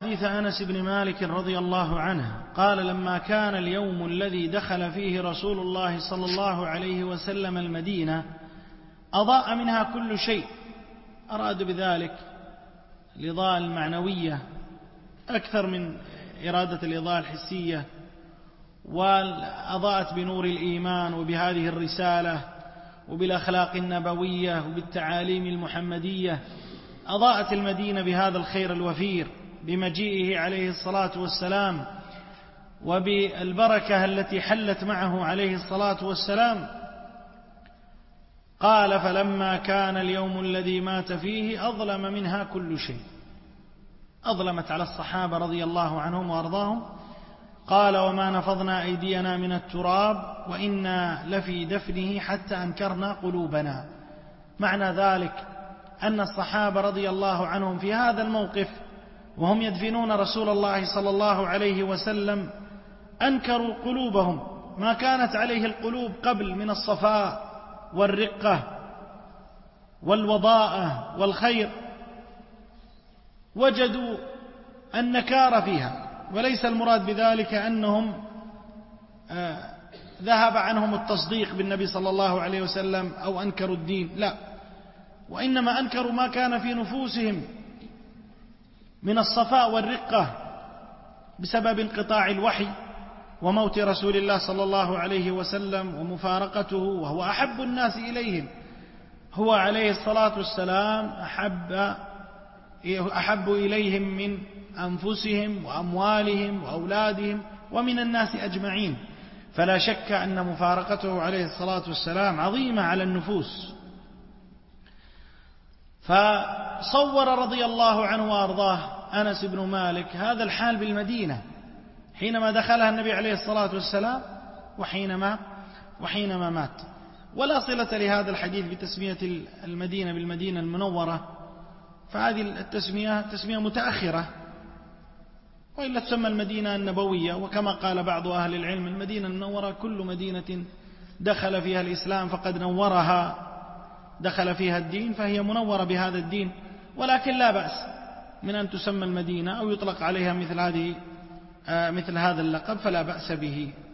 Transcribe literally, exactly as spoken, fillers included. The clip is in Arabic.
حديث أنس بن مالك رضي الله عنه قال: لما كان اليوم الذي دخل فيه رسول الله صلى الله عليه وسلم المدينة أضاء منها كل شيء. أراد بذلك الإضاءة المعنوية أكثر من إرادة الإضاءة الحسية، وأضاءت بنور الإيمان وبهذه الرسالة وبالأخلاق النبوية وبالتعاليم المحمدية. أضاءت المدينة بهذا الخير الوفير بمجيئه عليه الصلاة والسلام وبالبركة التي حلت معه عليه الصلاة والسلام. قال: فلما كان اليوم الذي مات فيه أظلم منها كل شيء. أظلمت على الصحابة رضي الله عنهم وأرضاهم. قال: وما نفضنا أيدينا من التراب وإنا لفي دفنه حتى أنكرنا قلوبنا. معنى ذلك أن الصحابة رضي الله عنهم في هذا الموقف وهم يدفنون رسول الله صلى الله عليه وسلم أنكروا قلوبهم، ما كانت عليه القلوب قبل من الصفاء والرقة والوضاءة والخير، وجدوا النكار فيها. وليس المراد بذلك أنهم آه ذهب عنهم التصديق بالنبي صلى الله عليه وسلم أو أنكروا الدين، لا، وإنما أنكروا ما كان في نفوسهم من الصفاء والرقة بسبب انقطاع الوحي وموت رسول الله صلى الله عليه وسلم ومفارقته، وهو أحب الناس إليهم. هو عليه الصلاة والسلام أحب, أحب إليهم من أنفسهم وأموالهم وأولادهم ومن الناس أجمعين. فلا شك أن مفارقته عليه الصلاة والسلام عظيمة على النفوس. فصور رضي الله عنه وأرضاه أنس بن مالك هذا الحال بالمدينة حينما دخلها النبي عليه الصلاة والسلام وحينما, وحينما مات. ولا صلة لهذا الحديث بتسمية المدينة بالمدينة المنورة، فهذه التسمية تسمية متأخرة، وإلا تسمى المدينة النبوية. وكما قال بعض أهل العلم: المدينة المنورة كل مدينة دخل فيها الإسلام فقد نورها، دخل فيها الدين فهي منورة بهذا الدين. ولكن لا بأس من أن تسمى المدينة أو يطلق عليها مثل هذه مثل هذا اللقب، فلا بأس به.